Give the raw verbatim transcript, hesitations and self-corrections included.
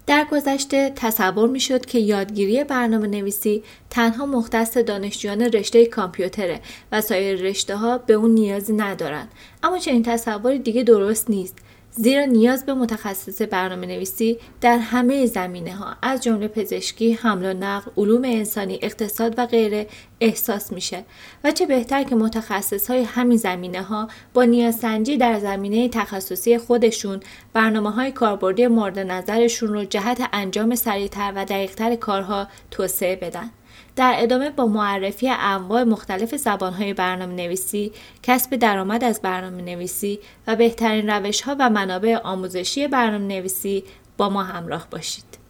در گذشته تصور میشد که یادگیری برنامه نویسی تنها مختص دانشجویان رشته کامپیوتره و سایر رشته‌ها به اون نیازی ندارن. اما چنین تصوری دیگه درست نیست. زیرا نیاز به متخصص برنامه نویسی در همه زمینه‌ها از جمله پزشکی، حمل و نقل، علوم انسانی، اقتصاد و غیره احساس میشه و چه بهتر که متخصص‌های همین زمینه‌ها با نیازسنجی در زمینه تخصصی خودشون برنامه‌های کاربردی مورد نظرشون رو جهت انجام سریع‌تر و دقیق‌تر کارها توسعه بدن. در ادامه با معرفی انواع مختلف زبان‌های برنامه‌نویسی، کسب درآمد از برنامه‌نویسی و بهترین روش‌ها و منابع آموزشی برنامه‌نویسی با ما همراه باشید.